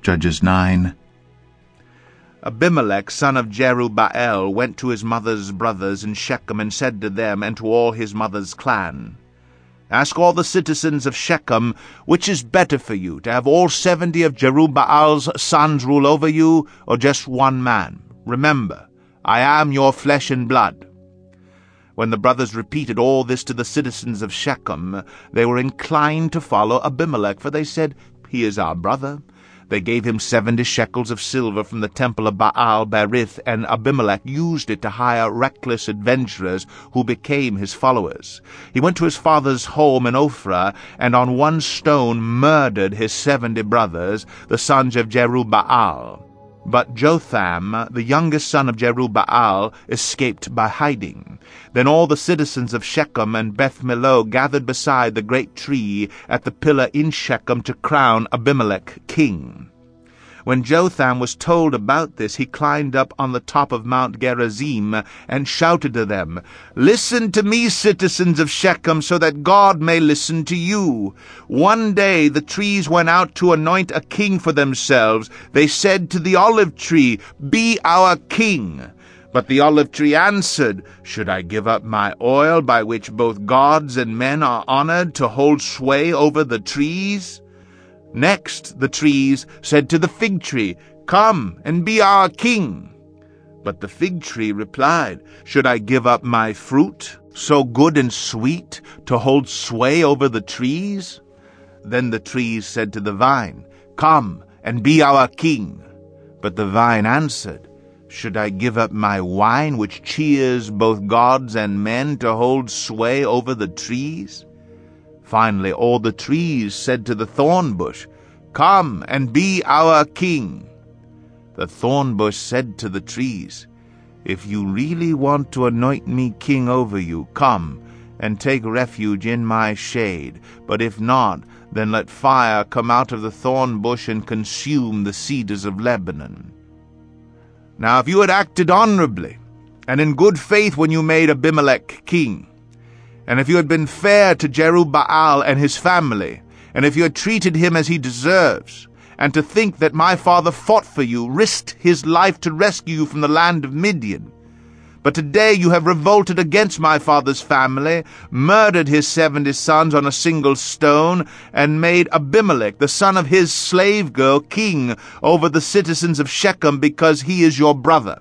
Judges 9. Abimelech son of Jerubbaal went to his mother's brothers in Shechem, and said to them and to all his mother's clan, Ask all the citizens of Shechem, which is better for you, to have all 70 of Jerubbaal's sons rule over you, or just one man? Remember, I am your flesh and blood. When the brothers repeated all this to the citizens of Shechem, they were inclined to follow Abimelech, for they said, He is our brother. They gave him 70 shekels of silver from the temple of Baal Berith, and Abimelech used it to hire reckless adventurers who became his followers. He went to his father's home in Ophrah, and on one stone murdered his 70 brothers, the sons of Jerubbaal. But Jotham, the youngest son of Jerubbaal, escaped by hiding. Then all the citizens of Shechem and Beth Millo gathered beside the great tree at the pillar in Shechem to crown Abimelech king. When Jotham was told about this, he climbed up on the top of Mount Gerizim and shouted to them, Listen to me, citizens of Shechem, so that God may listen to you. One day the trees went out to anoint a king for themselves. They said to the olive tree, Be our king. But the olive tree answered, Should I give up my oil by which both gods and men are honored to hold sway over the trees? Next the trees said to the fig tree, Come and be our king. But the fig tree replied, Should I give up my fruit, so good and sweet, to hold sway over the trees? Then the trees said to the vine, Come and be our king. But the vine answered, Should I give up my wine, which cheers both gods and men, to hold sway over the trees? Finally all the trees said to the thorn bush, Come and be our king. The thorn bush said to the trees, If you really want to anoint me king over you, come and take refuge in my shade. But if not, then let fire come out of the thorn bush and consume the cedars of Lebanon. Now if you had acted honorably and in good faith when you made Abimelech king, and if you had been fair to Jerubbaal and his family, and if you had treated him as he deserves, and to think that my father fought for you, risked his life to rescue you from the land of Midian. But today you have revolted against my father's family, murdered his 70 sons on a single stone, and made Abimelech, the son of his slave girl, king over the citizens of Shechem, because he is your brother.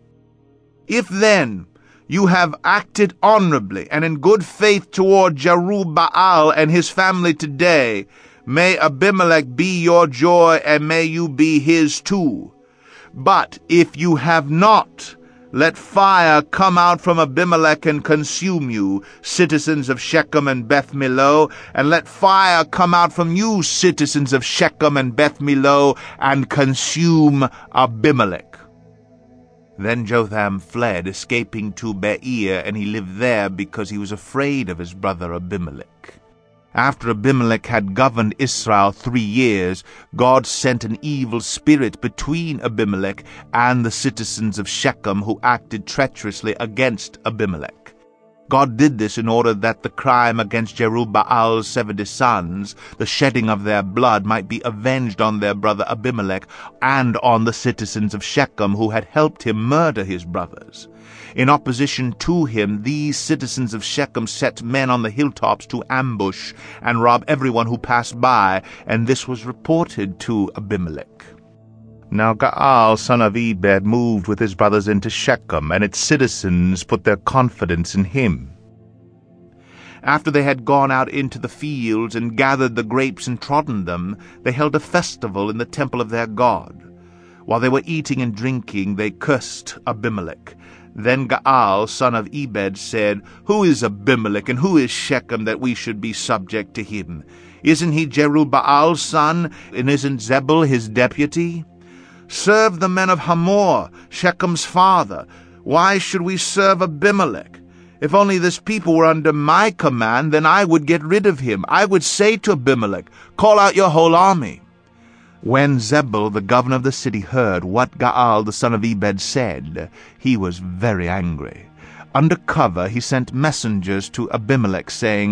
If then you have acted honorably and in good faith toward Jerubbaal and his family today, may Abimelech be your joy, and may you be his too. But if you have not, let fire come out from Abimelech and consume you, citizens of Shechem and Beth Millo, and let fire come out from you, citizens of Shechem and Beth Millo, and consume Abimelech. Then Jotham fled, escaping to Beer, and he lived there because he was afraid of his brother Abimelech. After Abimelech had governed Israel 3 years, God sent an evil spirit between Abimelech and the citizens of Shechem who acted treacherously against Abimelech. God did this in order that the crime against Jerubbaal's 70 sons, the shedding of their blood, might be avenged on their brother Abimelech and on the citizens of Shechem who had helped him murder his brothers. In opposition to him, these citizens of Shechem set men on the hilltops to ambush and rob everyone who passed by, and this was reported to Abimelech. Now Gaal, son of Ebed, moved with his brothers into Shechem, and its citizens put their confidence in him. After they had gone out into the fields and gathered the grapes and trodden them, they held a festival in the temple of their god. While they were eating and drinking, they cursed Abimelech. Then Gaal, son of Ebed, said, Who is Abimelech, and who is Shechem, that we should be subject to him? Isn't he Jerubbaal's son, and isn't Zebul his deputy? Serve the men of Hamor, Shechem's father. Why should we serve Abimelech? If only this people were under my command, then I would get rid of him. I would say to Abimelech, Call out your whole army. When Zebul, the governor of the city, heard what Gaal, the son of Ebed, said, he was very angry. Under cover he sent messengers to Abimelech, saying,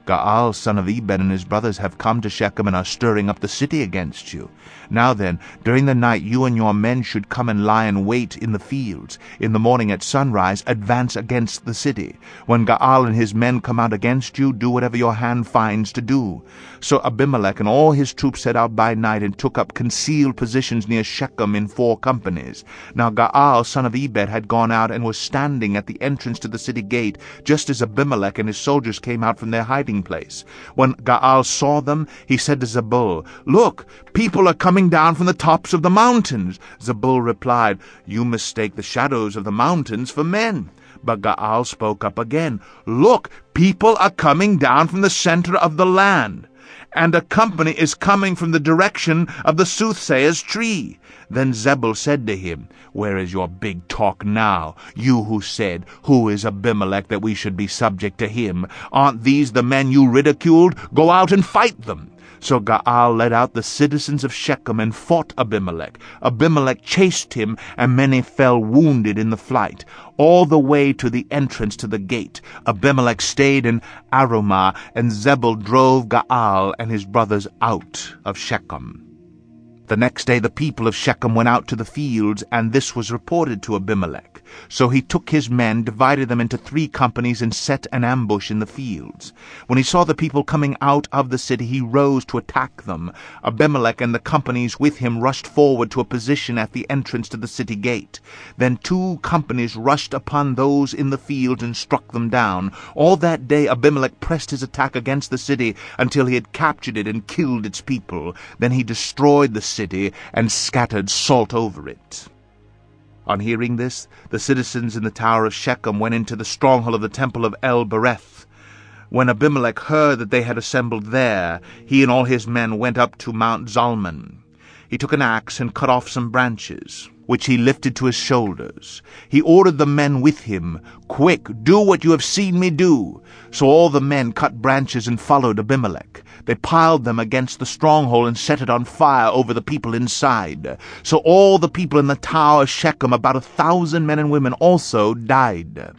Gaal son of Ebed and his brothers have come to Shechem and are stirring up the city against you. Now then, during the night you and your men should come and lie in wait in the fields. In the morning at sunrise advance against the city. When Gaal and his men come out against you, do whatever your hand finds to do." So Abimelech and all his troops set out by night and took up concealed positions near Shechem in 4 companies. Now Gaal son of Ebed had gone out and was standing at the entrance to the city gate, just as Abimelech and his soldiers came out from their hiding place. When Gaal saw them, he said to Zebul, "Look, people are coming down from the tops of the mountains." Zebul replied, "You mistake the shadows of the mountains for men." But Gaal spoke up again, "Look, people are coming down from the center of the land, and a company is coming from the direction of the soothsayer's tree." Then Zebul said to him, "Where is your big talk now? You who said, 'Who is Abimelech that we should be subject to him?' Aren't these the men you ridiculed? Go out and fight them." So Gaal led out the citizens of Shechem and fought Abimelech. Abimelech chased him, and many fell wounded in the flight. All the way to the entrance to the gate, Abimelech stayed in Arumah, and Zebul drove Gaal and his brothers out of Shechem. The next day the people of Shechem went out to the fields, and this was reported to Abimelech. So he took his men, divided them into 3 companies, and set an ambush in the fields. When he saw the people coming out of the city, he rose to attack them. Abimelech and the companies with him rushed forward to a position at the entrance to the city gate. Then 2 companies rushed upon those in the fields and struck them down. All that day Abimelech pressed his attack against the city until he had captured it and killed its people. Then he destroyed the city and scattered salt over it. On hearing this, the citizens in the tower of Shechem went into the stronghold of the temple of El-Bereth. When Abimelech heard that they had assembled there, he and all his men went up to Mount Zalmon. He took an axe and cut off some branches, which he lifted to his shoulders. He ordered the men with him, "Quick, do what you have seen me do." So all the men cut branches and followed Abimelech. They piled them against the stronghold and set it on fire over the people inside. So all the people in the tower of Shechem, about 1,000 men and women, also died.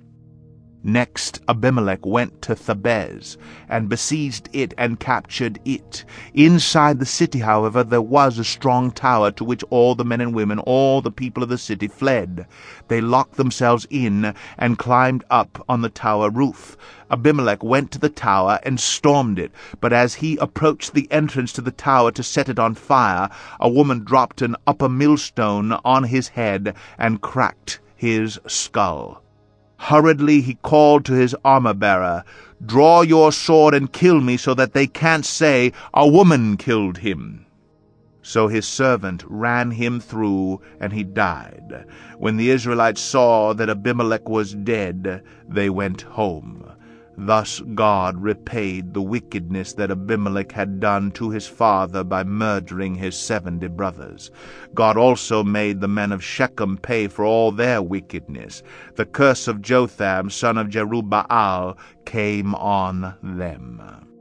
Next Abimelech went to Thebez and besieged it and captured it. Inside the city, however, there was a strong tower to which all the men and women, all the people of the city, fled. They locked themselves in and climbed up on the tower roof. Abimelech went to the tower and stormed it, but as he approached the entrance to the tower to set it on fire, a woman dropped an upper millstone on his head and cracked his skull. Hurriedly he called to his armor-bearer, "Draw your sword and kill me so that they can't say, 'A woman killed him.'" So his servant ran him through, and he died. When the Israelites saw that Abimelech was dead, they went home. Thus God repaid the wickedness that Abimelech had done to his father by murdering his 70 brothers. God also made the men of Shechem pay for all their wickedness. The curse of Jotham, son of Jerubbaal, came on them.